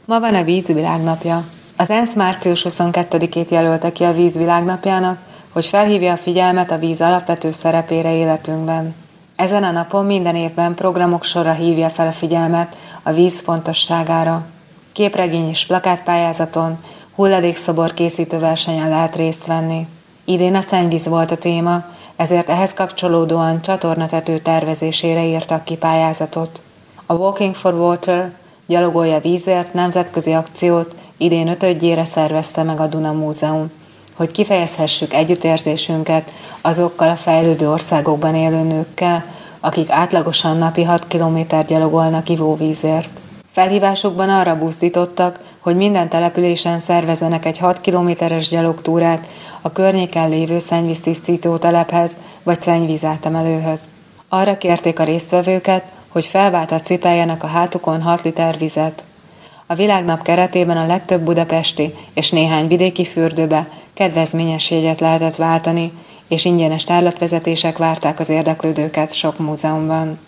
Ma van a Víz Világnapja. Az ENSZ március 22-ét jelölte ki a Víz Világnapjának, hogy felhívja a figyelmet a víz alapvető szerepére életünkben. Ezen a napon minden évben programok sora hívja fel a figyelmet a víz fontosságára. Képregény és plakátpályázaton, hulladékszobor készítő versenyen lehet részt venni. Idén a szennyvíz volt a téma, ezért ehhez kapcsolódóan csatornatető tervezésére írtak ki pályázatot. A Walking for Water, Gyalogolj a vízért nemzetközi akciót idén 5-ödjére szervezte meg a Duna Múzeum, hogy kifejezhessük együttérzésünket azokkal a fejlődő országokban élő nőkkel, akik átlagosan napi 6 kilométert gyalogolnak ivóvízért. Felhívásukban arra buzdítottak, hogy minden településen szervezzenek egy 6 kilométeres gyalogtúrát a környéken lévő szennyvíztisztító telephez vagy szennyvízátemelőhöz. Arra kérték a résztvevőket, hogy felváltat cipeljenek a hátukon 6 liter vizet. A világnap keretében a legtöbb budapesti és néhány vidéki fürdőbe kedvezményes jegyet lehetett váltani, és ingyenes tárlatvezetések várták az érdeklődőket sok múzeumban.